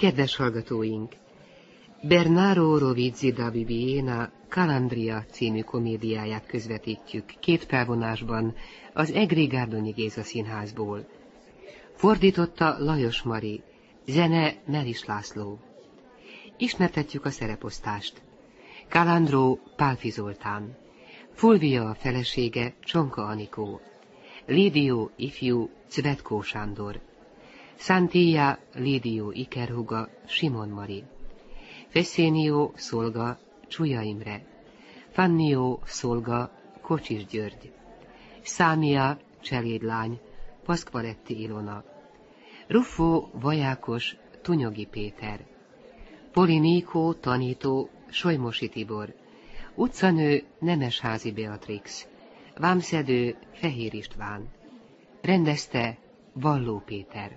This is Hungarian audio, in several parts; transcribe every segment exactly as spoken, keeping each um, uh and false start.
Kedves hallgatóink! Bernardo Rovizzi da Bibbiena Calandria című komédiáját közvetítjük két felvonásban az Egri Gárdonyi Géza Színházból. Fordította Lajos Mari, zene Melis László. Ismertetjük a szereposztást. Calandro Pálfi Zoltán, Fulvia a felesége Csonka Anikó, Lédió ifjú Cvetkó Sándor, Santilla Lédió ikerhuga Simon Mari, Fessénió szolga Csúlya Imre, Fannió szolga Kocsis György, Számia cselédlány Paszkvaletti Ilona, Ruffó vajákos Tunyogi Péter, Poliníkó tanító Solymosi Tibor, utcanő Nemesházi Beatrix, vámszedő Fehér István, rendezte Valló Péter.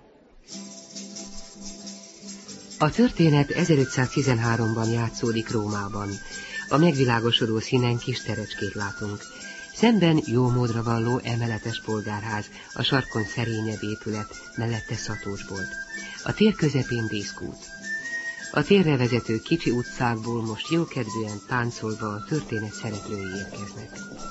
A történet ezerötszáztizenháromban játszódik Rómában. A megvilágosodó színen kis terecskét látunk. Szemben jó módra valló emeletes polgárház, a sarkon szerényebb épület, mellette szatósbolt. A tér közepén díszkút. A térre vezető kicsi utcákból most jókedvűen táncolva a történet szereplői érkeznek.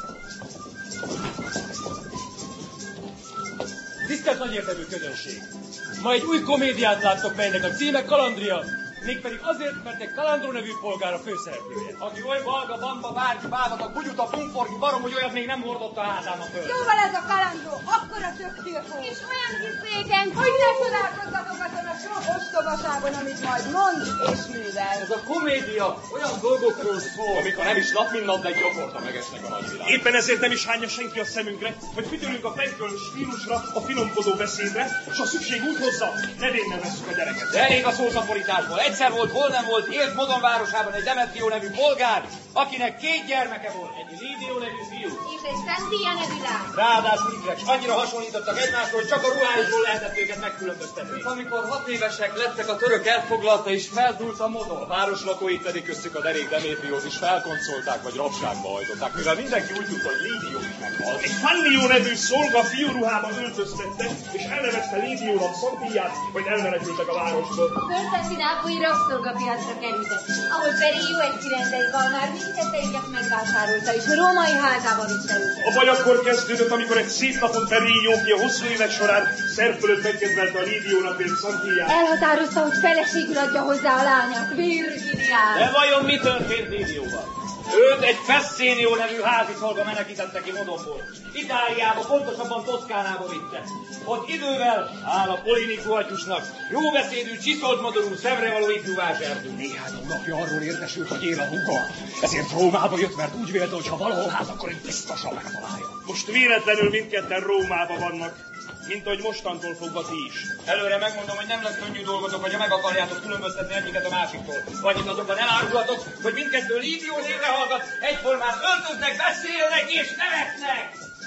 Tisztelt nagyérdemű közönség! Ma egy új komédiát láttok, melynek a címe Calandria, mégpedig azért, mert egy Calandro nevű polgár a főszereplője. Aki oly balga, bamba, bárgy, bávatak, bugyuta, pumporgi, barom, hogy olyat még nem hordott a házán a föld. Jóval ez a Calandro, akkora töktilfó. És olyan hiszéken, hogy ne csodálkozzatok azon a sok ostobaságon, amit majd mond és művel. Ez a komédia olyan dolgokról szól, amikor nem is nap, mint nap, de gyakorta megesnek a nagyvilág. Éppen ezért nem is hányja senki a szemünkre, hogy figyelünk a fejtől stílusra, a finomkodó beszédre, és a szükség úgy hozza, nevén nevezzük a gyereket. De elég a szószaporításból. Egyszer volt, hol nem volt, élt Modon városában egy Demetrió nevű polgár, akinek két gyermeke volt, egy Lédió nevű fiú. És egy Santilla nevű lány. Ráadásul ikrek, s annyira hasonlítottak egymásról, hogy csak a ruhájukból lehetett őket megkülönböztetni. Amikor hat évesek lettek, a török elfoglalta és feldúlt a Modon. A város lakóit pedig köztük a derék Demétriót is felkoncolták, vagy rabságba hajtották, mivel mindenki úgy tudta, hogy Lédió is meghalt. Egy Fannió nevű szolga fiúruhába öltöztette, és elnevezte Lédiónak Santillát, hogy elmenekültek a városból. Földszi nápolyi rabszolgapiacra kerültek, ahol Perió egy kirendei kalmár mindkettőjüket megvásárolta, és a római házába vitte őket. A baj akkor kezdődött, amikor egy szép napon Perió, ki a hosszú évek során szerb fölött megkedvelte a Lédiónak és Santillát. Elhatározta, hogy feleségül adja hozzá a lányát, Virginiát. De vajon mi történt Lédióval? Őt egy Fessénió nevű házi szolga menekítette ki Modonból. Itáliába, pontosabban Toszkánába vitte. Ott idővel áll a Polinikó atyusnak jó beszédű, csiszolt modorú, szemre való ifjú vásárló. Néhány napja arról értesült, hogy él a húga. Ezért Rómába jött, mert úgy vélte, hogy ha valahol hát, akkor egy biztosan megtalálja. Most véletlenül mindketten Rómába vannak. Mint ahogy mostantól fogva ti is. Előre megmondom, hogy nem lesz könnyű dolgotok, hogyha meg akarjátok különböztetni egyiket a másiktól. Annyit azonban elárulhatok, hogy mindkettő Lédió névre hallgat, egyformán öltöznek, beszélnek és nevetnek!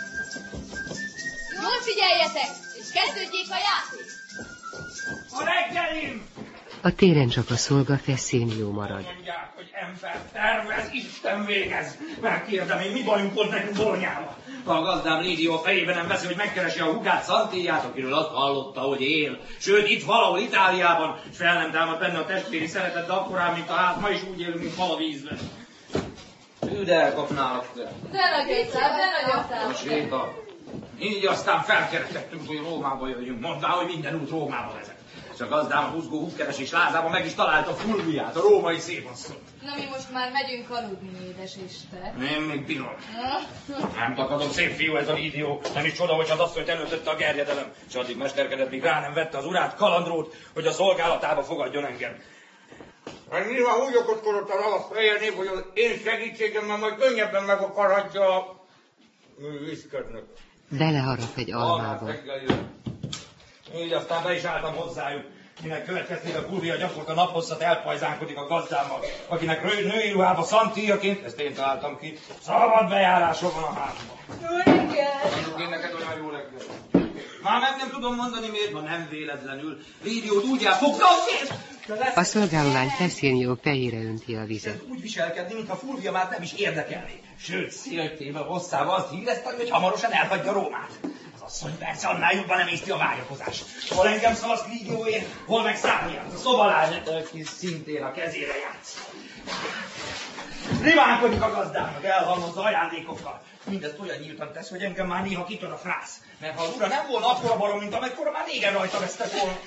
Jól figyeljetek, és kezdődjék a játék! A reggelim! A téren csak a szolga Fessénió marad. Mondják, hogy ember tervez, Isten végez. Megkérdem én, mi bajunk volt nekünk Bornyával? A gazdám Lédió a fejében nem veszi, hogy megkeresi a hugát, Santillát, akiről azt hallotta, hogy él. Sőt, itt valahol Itáliában, és fel nem támad benne a testvéri szeretet, de akkorán, mint a ház, ma is úgy élünk, mint hal a vízben. Ő, de elkapnálak te. De nagyottál, de nagyottál. Most Réka, így aztán felkerekedtünk, hogy Rómába jöjjünk. Mondd már, hogy minden út Rómába vezet. És a gazdám a húzgó húgkeresés lázában meg is találta Fulviát, a római szépasszony. Na mi most már megyünk aludni, édes Isten. Én még bírom. Nem takadom, szép fiú ez a Lédió. Nem is csoda, hogy az asszonyt előtötte a gerjedelem. És addig mesterkedett, míg rá nem vette az urát, Calandrót, hogy a szolgálatába fogadjon engem. Hát nyilván úgy okoskodott a ravasz fehér nép, hogy az én segítségemmel majd könnyebben meg akarhatja a viszkednek. Beleharap egy almába. Így aztán be is álltam hozzájuk, minek következtében a Fulvia gyakorta naphosszat elpajzánkodik a gazdámmal, akinek női ruhába Santillaként, ezt én találtam ki, szabad bejáráson van a házba. Jó reggel! Mondjuk én neked olyan jó reggel. Már meg nem tudom mondani miért, ma nem véletlenül. Lédiót úgy elfogta, A szolgálólány Fessénió fejére önti a vizet. úgy viselkedni, mintha Fulvia már nem is érdekelné. Sőt, széltéve hosszával azt hírezte, hogy hamarosan elhagyja Rómát. Az asszony, persze, annál jobban nem észti a vágyakozás. Hol engem szavaz Lídióért, hol meg Számiát. A szobalány, aki szintén a kezére játsz. Rivánkodik a gazdának, elhalmozza ajándékokkal. Mindezt olyan nyíltan tesz, hogy engem már néha kitör a frász. Mert ha az ura nem volna akkora barom, mint amekkora, már régen rajta vesztek volna.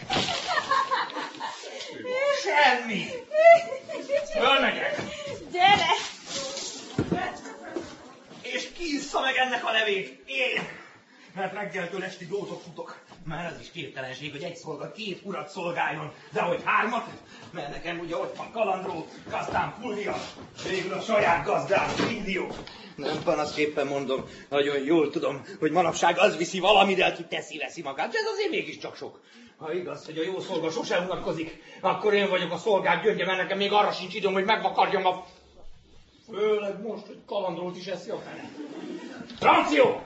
Semmi. Fölmegyek. Gyere! És ki issza meg ennek a levét? Én! Mert reggeltől estig dózok futok. Már az is képtelenség, hogy egy szolga két urat szolgáljon. De hogy hármat? Mert nekem ugye ott van Kalandró, aztán Fulvia, végül a saját gazdám, Lídió. Nem panaszképpen mondom, nagyon jól tudom, hogy manapság az viszi valamire, aki teszi-veszi magát, de ez azért mégiscsak sok. Ha igaz, hogy a jó szolga sosem unatkozik, akkor én vagyok a szolgák gyönge, mert nekem még arra sincs időm, hogy megvakarjam a... Főleg most, hogy Kalandrót is eszi a fene. Franció!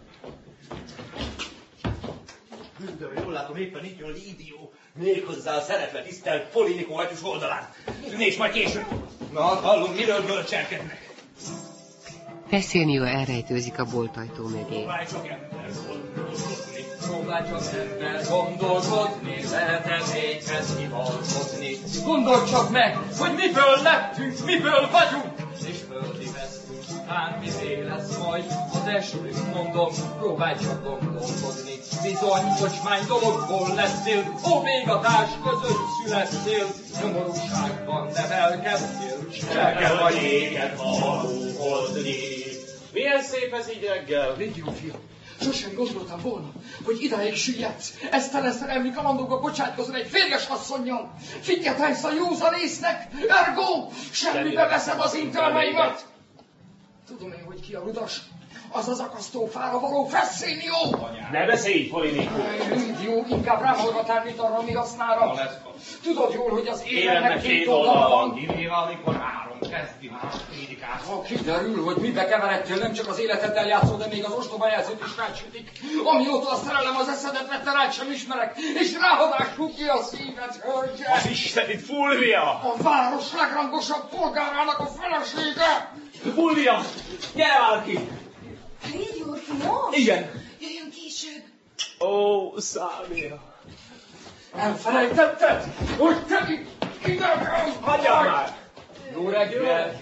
De jól látom, éppen itt jön Lídió, méghozzá a szeretve tisztelt Polinikó atyus oldalán. Nézd majd később. Na, hallunk, miről bölcselkednek. Pessénió elrejtőzik a boltajtó mögé. Próbálj csak ember gondolkodni. Próbálj csak ember gondolkodni, lehet emlékhez hivalkodni. Gondold csak meg, hogy miből lettünk, miből vagyunk, és földi vesztünk, után mizé lesz majd az estünk, mondom, próbálj csak gondolkodni. Bizony, kocsmány dologból lettél, óvégatás között születtél, nyomorúságban nevelkedtél, El kell a jéget valóhozni. Milyen szép ez így reggel! Légió fiam, sosem gondoltam volna, hogy idáig süllyedsz. Ezt a szerelmi kalandokba bocsátkozol egy férjes asszonnyal. Figyelj a józan észnek, ergo, semmibe veszem az intelmeimet. Tudom én, hogy ki a rudas. Az az akasztófára való Pessénió. Ne beszélj, Polinikó! Légió, inkább rám hallgatál, mint arra mi hasznára. Tudod jól, hogy az élemnek két oldala van. Kivéve, amikor három kezdi már prédikát. Ha kiderül, hogy mibe keveredtél, nem csak az életeddel játszol, de még az ostoba jelzőt is rácsütik. Amióta a szerelem az eszedet vette, rád sem ismerek, és ráadásul ki a szíved, hölgye. Az istenit, Fulvia! A város legrangosabb polgárának a felesége. Fulvia! Gyere már ki! Légió, most? Igen. Jöjjön később. Ó, Számia! Elfelejtetted, hogy te itt idegen Hagyjál már! Jó reggel!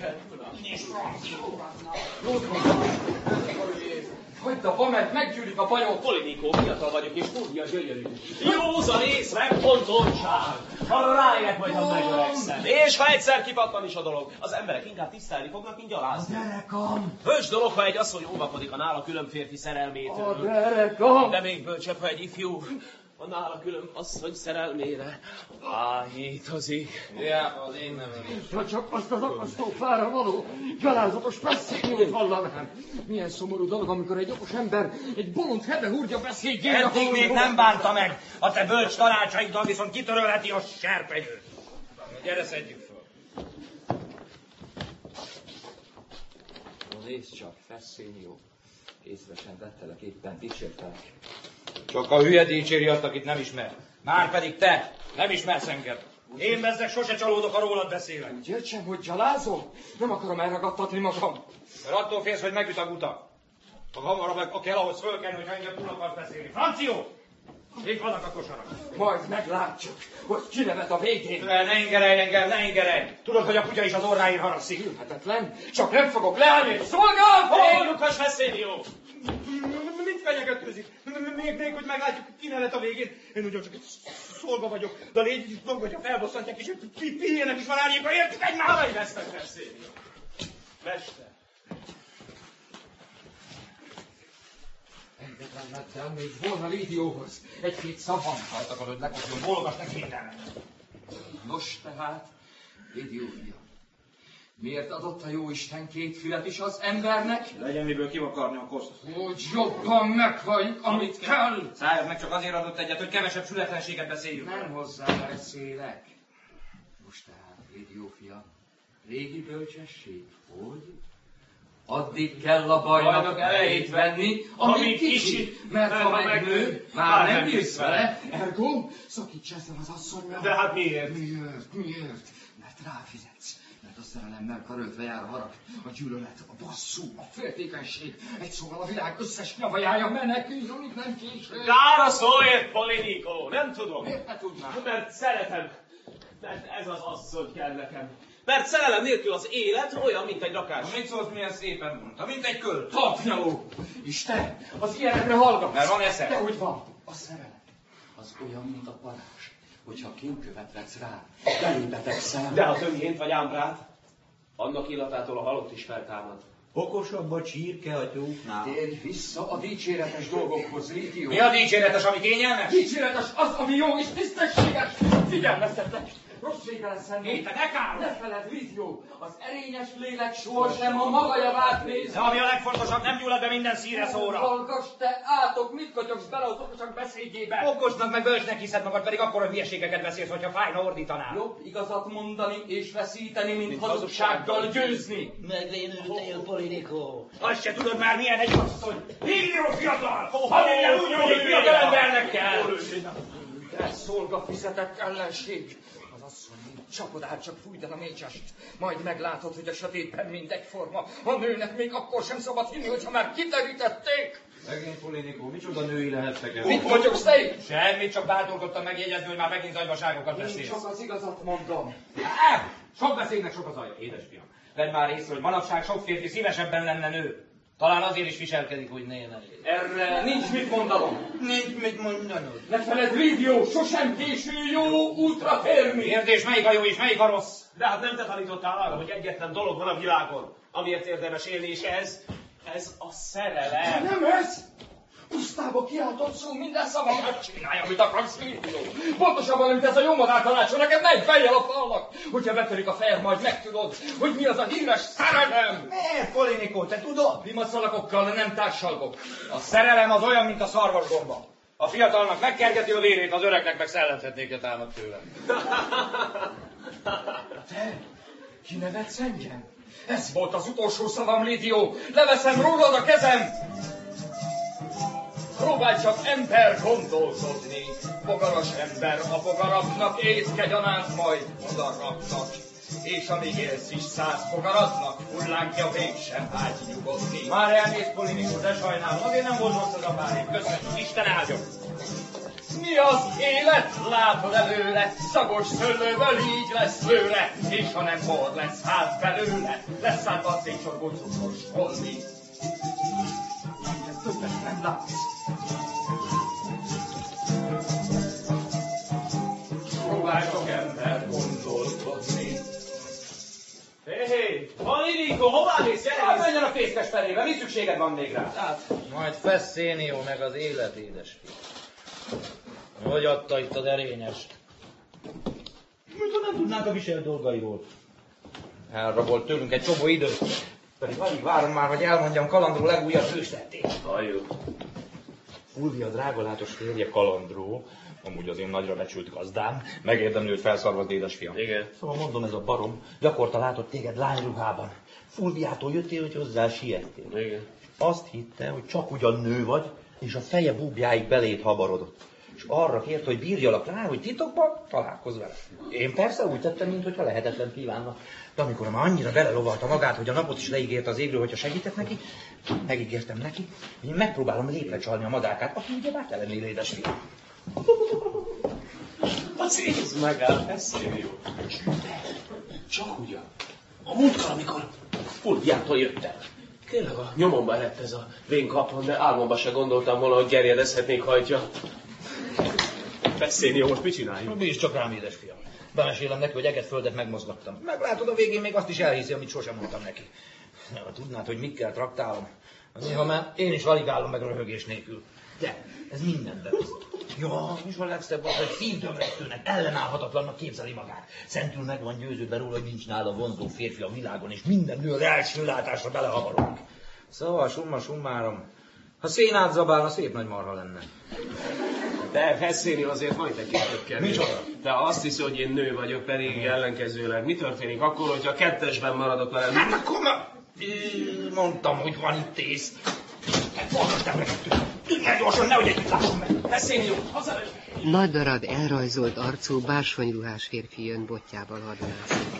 Hagyd a pamet, meggyűlik a bajot! Polinikó, fiatal vagyok, és Fulvia gyönyörű. Józan ész, megfontottság! Arra ráérek majd, ha megöregszem. És ha egyszer kipattan is a dolog, az emberek inkább tisztelni fognak, mint gyalázni. Derekam! Bölcs dolog, ha egy asszony óvakodik a nála külön férfi szerelmétől. A derekam! De még bölcsebb, ha egy ifjú a nála külön asszony szerelmére áhítozik. Ja, az én nevem. Ha csak azt az akasztófára való gyalázatos Pesséniót hallanám. Milyen szomorú dolog, amikor egy okos ember egy bolond hebehúrgya beszédjére... Eddig még nem bánta meg, a te bölcs tanácsaiddal viszont kitörölheti a serpenyőt. Gyere, szedjük föl. Nézd csak, Pessénió. Észvesen tettelek, éppen dicsértelek. Csak a hülye dicséri azt, akit nem ismer. Márpedig te nem ismersz engem. Én bezzeg sose csalódok, ha rólad beszélek. Úgy értsem, hogy gyalázol? Nem akarom elragadtatni magam. Mert attól félsz, hogy megüt a guta. Ha hamarabb meg kell ahhoz fölkelni, hogy engem túl akarsz beszélni. Franció! Itt vannak a kosarak. Majd meglátjuk, hogy ki nevet a végén. Ne, ne ingerelj engem, ne ingerelj! Tudod, hogy a kutya is az orráért haragszik. Hihetetlen, csak nem fogok leállni. Szolgálni! Hol, Lukas Pessénió? Mit fenyegetőzik? Még, még, hogy meglátjuk, ki nevet a végén. Én ugyan csak egy szolga vagyok, de légy meg, hogyha felbosszantják, és pihének is van árnyéka, értük egymást! Állj vesztek, Pessénió! Mester! Engedlenneddel még volna Lídióhoz egy-két szavam. Hát akarod lekopjon, bólogass neki mindennek. Nos tehát, Lídió fia, miért adott a jóisten két fület is az embernek? Legyen miből kivakarni a koszt. Hogy jobban meghalljuk, amit kell. Szállj meg, csak azért adott egyet, hogy kevesebb sületlenséget beszéljünk. Nem hozzá beszélek. Most tehát, Lídió fia, régi bölcsesség, hogy Addig kell a bajnak elejét venni, amíg kicsi, mert ha megnő, már nem bírsz vele. Ergo, szakíts ezzel az asszonnyal. De hát miért? Miért? Miért? Mert ráfizetsz. Mert a szerelemmel karöltve jár a harag, a gyűlölet, a basszú, a féltékenység. Egy szóval a világ összes nyavajája menekülj, amíg nem késő. Kár a szóért, Polinikó, nem tudom. Miért ne tudnám? Mert szeretem. Mert ez az asszony kell nekem. Mert szerelem nélkül az élet olyan, mint egy rakás. Mit szólsz, milyen szépen mondta, mint egy költ. Tapnyaló! És te, az ilyenekre hallgatsz. Mert van eszem. De úgy van. A szerelem, az olyan, mint a parázs. Hogyha kínkövet vetsz rá, belébetek szem. De ha tömjént vagy ámbrát, annak illatától a halott is feltámad. Okosabb a csirke a tyúknál. Térj vissza a dicséretes dolgokhoz, Lídió. Mi a dicséretes, ami kényelmes? Dicséretes az, ami jó és tisztességes. Figyelmeztetek. Rossz vége lesz ennek. Itt, ne kár! Ne feledd, Lídió, az erényes lélek sohasem a maga javát néz. De ami a legfontosabb, nem gyullad be minden szíre szóra. Hallgass te átok, mit katyogsz bele az okosak beszédjébe? Okosnak meg bölcsnek hiszed magad, pedig akkor a hülyeségeket beszélsz, hogyha fájna ordítanál. Jobb igazat mondani és veszíteni, mint hazugsággal győzni. Megvénültél, Polinikó. Azt se tudod már, milyen egy asszony. Millió fiatal! Amilyen úgy, hogy egy fiatal embernek kell. Te szolga fizetett ellenség. Az asszony, mint csapodát, csak fújd el a mécsest. Majd meglátod, hogy a sötétben mindegyforma. A nőnek még akkor sem szabad hinni, hogyha már kiterítették. Megint, Polinikó, micsoda női lehettek el? Mit vagyok te? Semmit, csak bátorkodtam megjegyezni, hogy már megint zagyvaságokat Én beszélsz. csak az igazat mondom. Á, sok beszélnek, sok az alja, édesfiam. Vedd már észre, hogy manapság sok férfi szívesebben lenne nő. Talán azért is viselkedik, hogy némen. Erre nincs mit mondanom. Nincs mit mondanod. Ne feledd, Lídió, sosem késő jó útra térni. Kérdés, melyik a jó és melyik a rossz? De hát nem te tanítottál arra, hogy egyetlen dolog van a világon, amiért érdemes élni, és ez, ez a szerelem. Nem ez! Pusztába kiáltott szó, minden szavamat csinálja, amit akarsz, Lídió. Pontosabban, mint ez a jó madár tanácsa, neked megy fejjel a falnak. Hogyha betörik a fejem, majd megtudod, hogy mi az a híres szerelem. Miért, Polinikó, te tudod? Rimaszalakokkal, de nem társalgok. A szerelem az olyan, mint a szarvasgomba. A fiatalnak megkergeti a vérét, az öregnek meg szellemhetnéket állnak tőle. Te, kinevetsz engem? Ez volt az utolsó szavam, Lídió. Leveszem rólad a kezem. Próbálj csak ember gondolkodni. Bogaras ember a bogaraknak, észkegyanánt majd odaraknak. És amíg élsz is száz bogaradnak, hullánkja mégsem vágy nyugodni. Már elmész, Polinikó, de sajnálom, azért nem volt rossz az a pár év. Köszönjük, Isten áldjon! Mi az élet? Látod előle, szagos szőlőből így lesz lőle, és ha nem bor lesz hát belőle, lesz hát a szétsorgó cukros holmi. Minden többet nem látsz. Próbálj sok ember gondolkodni. Hé, hé, Polinikó, hová mész? Hát menjen a fészkes felébe, mi szükséged van még rá? Hát, Majd Feszénió meg az élet, édesfiam. Hogy adta itt az erényest? Mintha nem tudnánk a visel dolgairól. Elrabolt tőlünk egy csomó időt. Pedig alig várom már, hogy elmondjam Kalandró legújabb hőslettét. halljuk. Fulvia drágalátos férje Kalandró, amúgy az én nagyra becsült gazdám, megérdemli, hogy felszarvazd, édesfiam. Igen. Szóval mondom, ez a barom gyakorta látott téged lányruhában. Fulviától jöttél, hogy hozzá siettél. Igen. Azt hitte, hogy csak ugyan nő vagy, és a feje búbjáig beléd habarodott. És arra kért, hogy bírjalak rá, hogy titokban találkozz vele. Én persze úgy tettem, mintha lehetetlen kívánna. De amikor már annyira belelovalta magát, hogy a napot is leígért az égről, hogyha segítek neki, megígértem neki, hogy én megpróbálom lépre csalni a madárkát, aki ugye már te lennél, édesfiam. Azért megáll, Feszénió. Csak ugyan. A múltkor, amikor Fulviától jöttem. Tényleg a nyomomba eredt ez a vén kapon, de álmomba se gondoltam volna, hogy gerjedezhetnék hajtja. Feszénió, most mit csináljunk? Bízz csak rám, édesfiam. Bemesélem neki, hogy eget földet megmozgattam. Meglátod, a végén még azt is elhiszi, amit sosem mondtam neki. Ja, tudnád, hogy mikkel traktálom. Néha már én is alig állom meg röhögés nélkül. De ez mindenben. Ja, és a legszebb az, hogy szívdömlesztőnek, ellenállhatatlannak képzeli magát. Szentül meg van győződve róla, hogy nincs nála vonzó férfi a világon, és minden nő első látásra belehavarodik. Szóval, summa summarum, ha szénát zabálna, szép nagy marha lenne. De Feszénió azért majd egy kis tökkenés. Micsoda? Te azt hiszi, hogy én nő vagyok, pedig ellenkezőleg. Mi történik akkor, hogyha kettesben maradok veled? Hát akkor ma... Mondtam, hogy van itt ész. Hallgattam meg. Tűnj el gyorsan, nehogy együtt látom meg. Beszélni jó, haza. Nagy darab elrajzolt arcú, bársonyruhás férfi jön botjával hadonászik.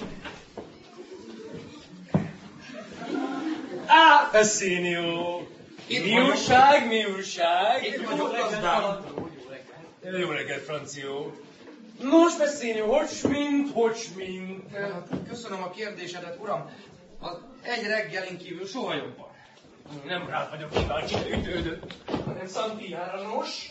Á, Pessinio! Mi újság, mi újság? Itt vagyok, gazdám. Jó reggelt, Franció. Nos, Pessinio, hogy mint, hogy mint? Köszönöm a kérdésedet, uram. Az egy reggelin kívül soha jobban. Nem rád vagyok kíváncsi, ütődött, hanem Santiára, nos?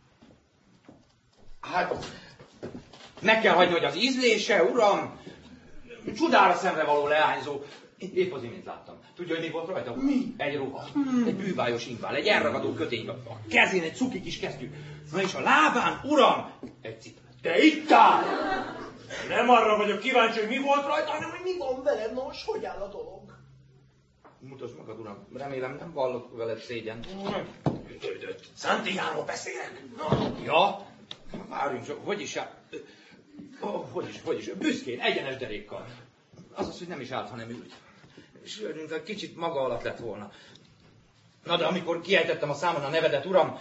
Hát, meg kell hagyni, hogy az ízlése, uram, csodára szemre való leányzó. Épp az imént láttam. Tudja, hogy mi volt rajta? Mi? Egy ruha. Hmm. Egy bűvályos invál, egy elragadó kötény. A kezén egy cuki kis kesztyű. Na és a lábán, uram, egy cipő. Te itt áll! Nem arra vagyok kíváncsi, hogy mi volt rajta, hanem hogy mi van veled, nos, hogy áll a dolog? Mutasd magad, uram. Remélem nem vallok veled szégyen. Ütődött. Santiáról beszélek. Ja? Várjunk csak, hogy is áll? Oh, hogy is, hogy is? Büszkén, egyenes derékkal. Azaz, hogy nem is állt, hanem ült. És mint a kicsit maga alatt lett volna. Na de amikor kiejtettem a számon a nevedet, uram,